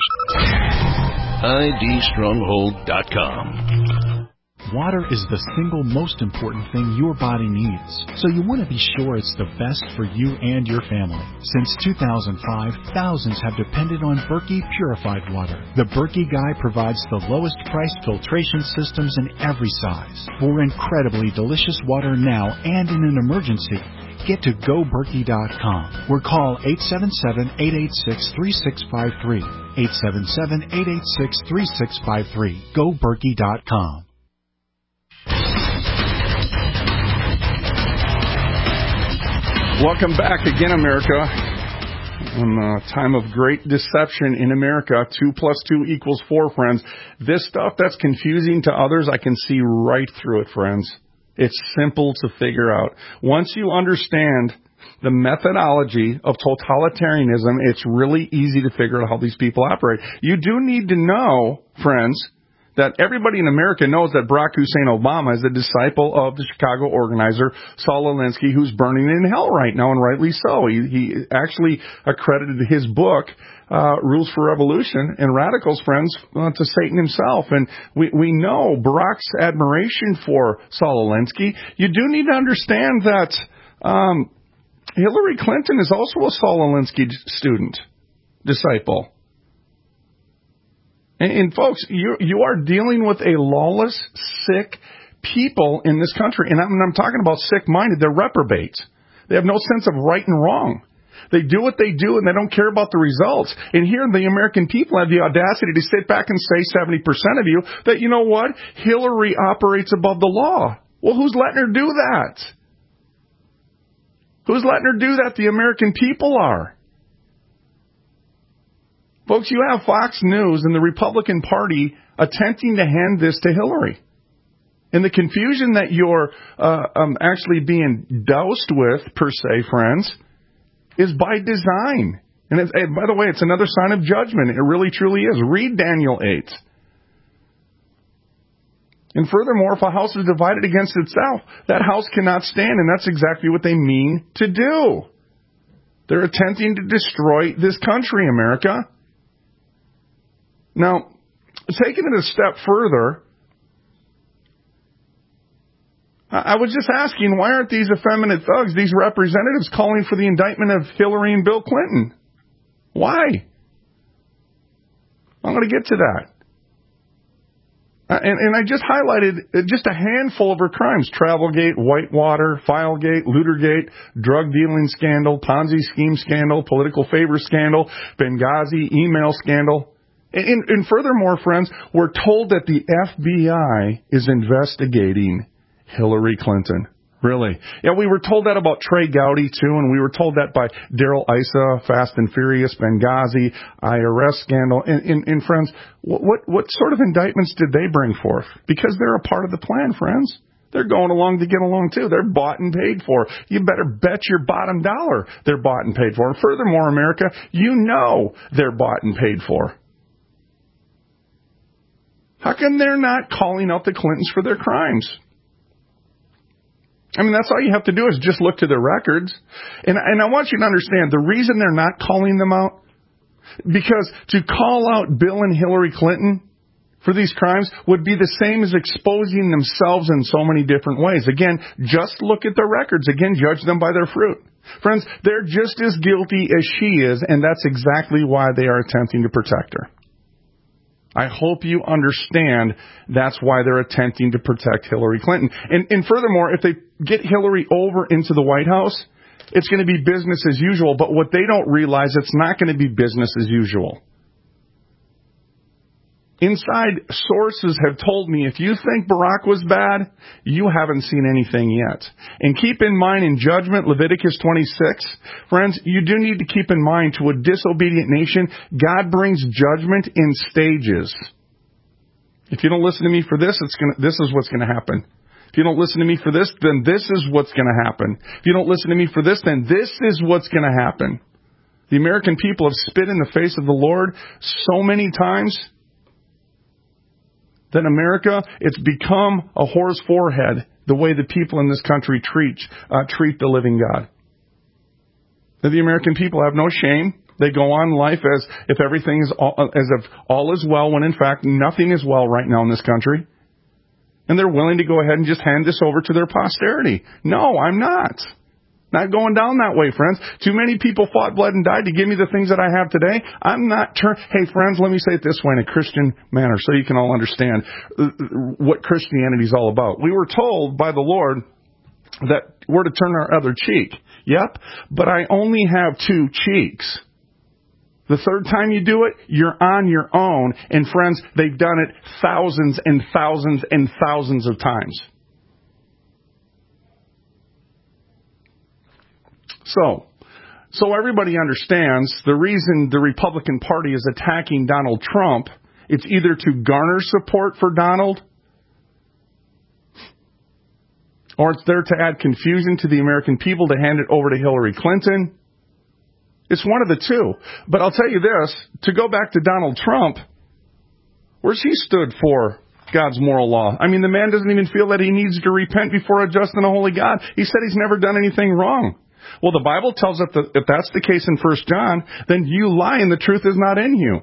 IDStronghold.com. Water is the single most important thing your body needs, so you want to be sure it's the best for you and your family. Since 2005, thousands have depended on Berkey purified water. The Berkey Guy provides the lowest priced filtration systems in every size. For incredibly delicious water now and in an emergency, get to GoBerkey.com or call 877-886-3653. 877-886-3653. GoBerkey.com. Welcome back again, America. In a time of great deception in America, 2 + 2 = 4, friends. This stuff that's confusing to others, I can see right through it, friends. It's simple to figure out. Once you understand the methodology of totalitarianism, it's really easy to figure out how these people operate. You do need to know, friends, that everybody in America knows that Barack Hussein Obama is a disciple of the Chicago organizer Saul Alinsky, who's burning in hell right now, and rightly so. He actually accredited his book, Rules for Revolution and Radicals, friends, to Satan himself. And we know Barack's admiration for Saul Alinsky. You do need to understand that Hillary Clinton is also a Saul Alinsky student, disciple. And folks, you are dealing with a lawless, sick people in this country. And I'm talking about sick-minded. They're reprobates. They have no sense of right and wrong. They do what they do, and they don't care about the results. And here, the American people have the audacity to sit back and say, 70% of you, that, you know what? Hillary operates above the law. Well, who's letting her do that? Who's letting her do that? The American people are. Folks, you have Fox News and the Republican Party attempting to hand this to Hillary. And the confusion that you're actually being doused with, per se, friends, is by design. And by the way, it's another sign of judgment. It really, truly is. Read Daniel 8. And furthermore, if a house is divided against itself, that house cannot stand. And that's exactly what they mean to do. They're attempting to destroy this country, America. Now, taking it a step further, I was just asking, why aren't these effeminate thugs, these representatives, calling for the indictment of Hillary and Bill Clinton? Why? I'm going to get to that. And I just highlighted just a handful of her crimes: Travelgate, Whitewater, Filegate, Lootergate, drug dealing scandal, Ponzi scheme scandal, political favor scandal, Benghazi email scandal. And furthermore, friends, we're told that the FBI is investigating Hillary Clinton. Really? Yeah, we were told that about Trey Gowdy, too, and we were told that by Daryl Issa, Fast and Furious, Benghazi, IRS scandal. And friends, what sort of indictments did they bring forth? Because they're a part of the plan, friends. They're going along to get along, too. They're bought and paid for. You better bet your bottom dollar they're bought and paid for. And furthermore, America, you know they're bought and paid for. How come they're not calling out the Clintons for their crimes? I mean, that's all you have to do is just look to their records. And I want you to understand, the reason they're not calling them out, because to call out Bill and Hillary Clinton for these crimes would be the same as exposing themselves in so many different ways. Again, just look at their records. Again, judge them by their fruit. Friends, they're just as guilty as she is, and that's exactly why they are attempting to protect her. I hope you understand that's why they're attempting to protect Hillary Clinton. And furthermore, if they get Hillary over into the White House, it's going to be business as usual. But what they don't realize, it's not going to be business as usual. Inside sources have told me, if you think Barack was bad, you haven't seen anything yet. And keep in mind, in judgment, Leviticus 26, friends, you do need to keep in mind, to a disobedient nation, God brings judgment in stages. If you don't listen to me for this, this is what's going to happen. If you don't listen to me for this, then this is what's going to happen. If you don't listen to me for this, then this is what's going to happen. The American people have spit in the face of the Lord so many times that America, it's become a whore's forehead, the way the people in this country treat the living God. The American people have no shame. They go on life as if everything is as if all is well, when in fact nothing is well right now in this country. And they're willing to go ahead and just hand this over to their posterity. No, I'm not. Not going down that way, friends. Too many people fought, bled, and died to give me the things that I have today. I'm not Hey, friends, let me say it this way in a Christian manner so you can all understand what Christianity is all about. We were told by the Lord that we're to turn our other cheek. Yep, but I only have two cheeks. The third time you do it, you're on your own. And friends, they've done it thousands and thousands and thousands of times. So everybody understands the reason the Republican Party is attacking Donald Trump, it's either to garner support for Donald, or it's there to add confusion to the American people to hand it over to Hillary Clinton. It's one of the two. But I'll tell you this, to go back to Donald Trump, where's he stood for God's moral law? I mean, the man doesn't even feel that he needs to repent before a just and a holy God. He said he's never done anything wrong. Well, the Bible tells us that if that's the case in 1 John, then you lie and the truth is not in you.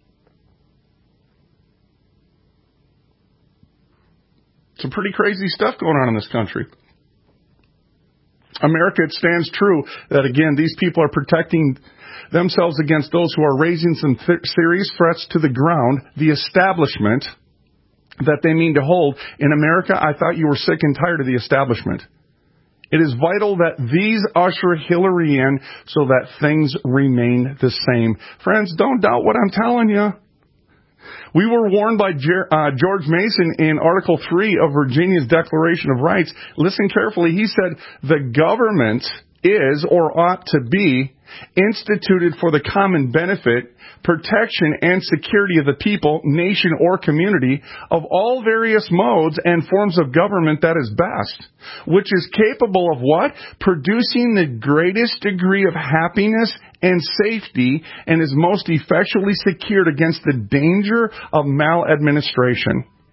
Some pretty crazy stuff going on in this country. America, it stands true that, again, these people are protecting themselves against those who are raising some serious threats to the ground, the establishment that they mean to hold. In America, I thought you were sick and tired of the establishment. It is vital that these usher Hillary in so that things remain the same. Friends, don't doubt what I'm telling you. We were warned by George Mason in Article 3 of Virginia's Declaration of Rights. Listen carefully. He said, the government is or ought to be instituted for the common benefit, protection, and security of the people, nation, or community of all various modes and forms of government that is best, which is capable of what? Producing the greatest degree of happiness and safety, and is most effectually secured against the danger of maladministration.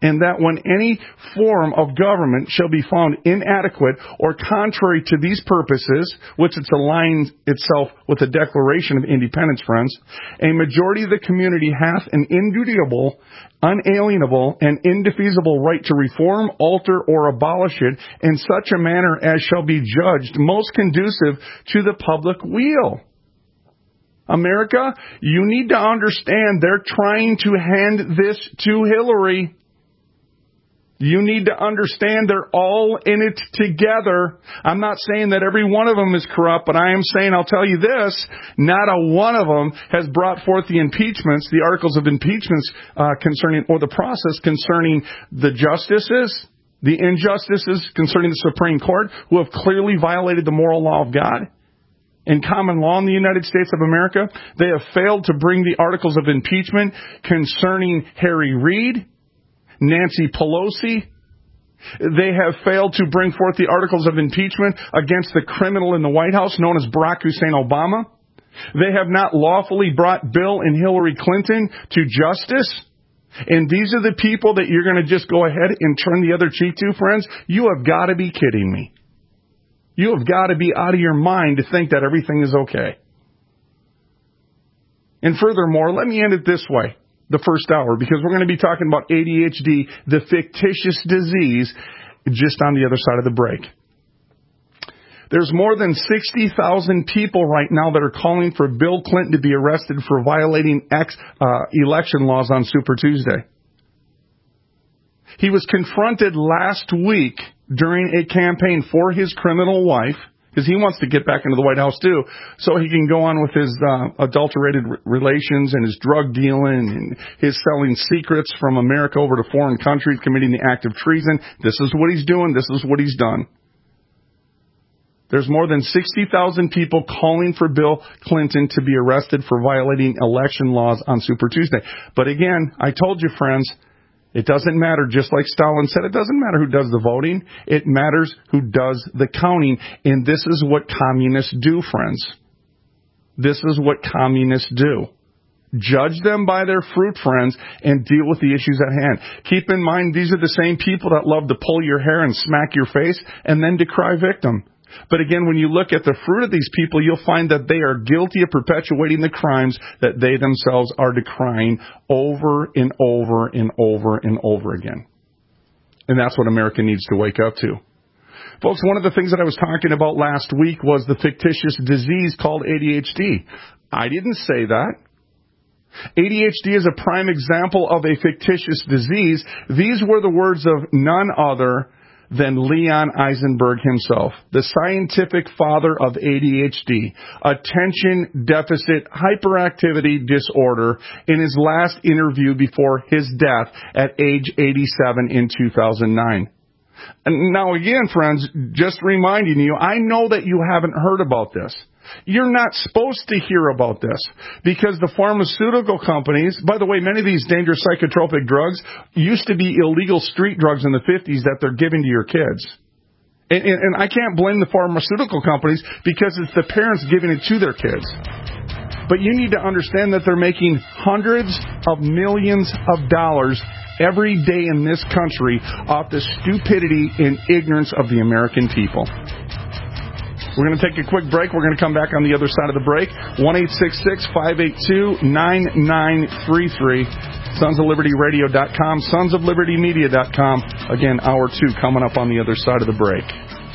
and that when any form of government shall be found inadequate or contrary to these purposes, which it aligns itself with the Declaration of Independence, friends, a majority of the community hath an indubitable, unalienable, and indefeasible right to reform, alter, or abolish it in such a manner as shall be judged most conducive to the public weal. America, you need to understand they're trying to hand this to Hillary. You need to understand they're all in it together. I'm not saying that every one of them is corrupt, but I am saying, I'll tell you this, not a one of them has brought forth the impeachments, the articles of impeachments concerning, or the process concerning the justices, the injustices concerning the Supreme Court, who have clearly violated the moral law of God. In common law in the United States of America, they have failed to bring the articles of impeachment concerning Harry Reid, Nancy Pelosi. They have failed to bring forth the articles of impeachment against the criminal in the White House known as Barack Hussein Obama. They have not lawfully brought Bill and Hillary Clinton to justice. And these are the people that you're going to just go ahead and turn the other cheek to, friends? You have got to be kidding me. You have got to be out of your mind to think that everything is okay. And furthermore, let me end it this way, the first hour, because we're going to be talking about ADHD, the fictitious disease, just on the other side of the break. There's more than 60,000 people right now that are calling for Bill Clinton to be arrested for violating election laws on Super Tuesday. He was confronted last week during a campaign for his criminal wife, because he wants to get back into the White House too, so he can go on with his adulterated relations and his drug dealing and his selling secrets from America over to foreign countries, committing the act of treason. This is what he's doing. This is what he's done. There's more than 60,000 people calling for Bill Clinton to be arrested for violating election laws on Super Tuesday. But again, I told you, friends, it doesn't matter. Just like Stalin said, it doesn't matter who does the voting. It matters who does the counting. And this is what communists do, friends. This is what communists do. Judge them by their fruit, friends, and deal with the issues at hand. Keep in mind, these are the same people that love to pull your hair and smack your face and then decry victim. But again, when you look at the fruit of these people, you'll find that they are guilty of perpetuating the crimes that they themselves are decrying over and over and over and over again. And that's what America needs to wake up to. Folks, one of the things that I was talking about last week was the fictitious disease called ADHD. I didn't say that. ADHD is a prime example of a fictitious disease. These were the words of none other than Leon Eisenberg himself, the scientific father of ADHD, attention deficit hyperactivity disorder, in his last interview before his death at age 87 in 2009. And now again, friends, just reminding you, I know that you haven't heard about this. You're not supposed to hear about this because the pharmaceutical companies, by the way, many of these dangerous psychotropic drugs used to be illegal street drugs in the 50s that they're giving to your kids. And I can't blame the pharmaceutical companies because it's the parents giving it to their kids. But you need to understand that they're making hundreds of millions of dollars every day in this country off the stupidity and ignorance of the American people. We're going to take a quick break. We're going to come back on the other side of the break. 1-866-582-9933. SonsOfLibertyRadio.com. SonsOfLibertyMedia.com. Again, hour 2 coming up on the other side of the break.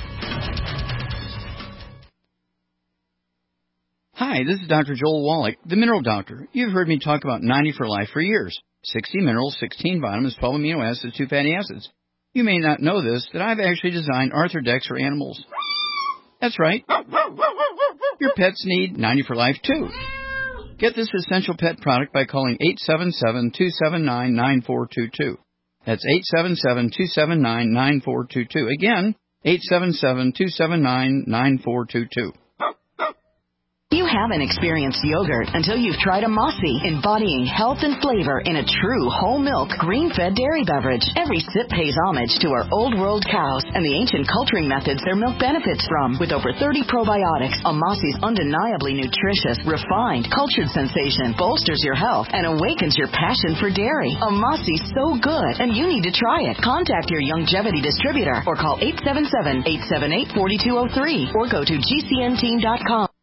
Hi, this is Dr. Joel Wallach, the Mineral Doctor. You've heard me talk about 90 for Life for years. 60 minerals, 16 vitamins, 12 amino acids, 2 fatty acids. You may not know this, that I've actually designed Arthrodex for animals. That's right. Your pets need 90 for Life, too. Get this essential pet product by calling 877-279-9422. That's 877-279-9422. Again, 877-279-9422. You haven't experienced yogurt until you've tried Amasi, embodying health and flavor in a true whole milk, green-fed dairy beverage. Every sip pays homage to our old world cows and the ancient culturing methods their milk benefits from. With over 30 probiotics, Amasi's undeniably nutritious, refined, cultured sensation bolsters your health and awakens your passion for dairy. Amasi's so good, and you need to try it. Contact your Youngevity distributor or call 877-878-4203 or go to GCNteam.com.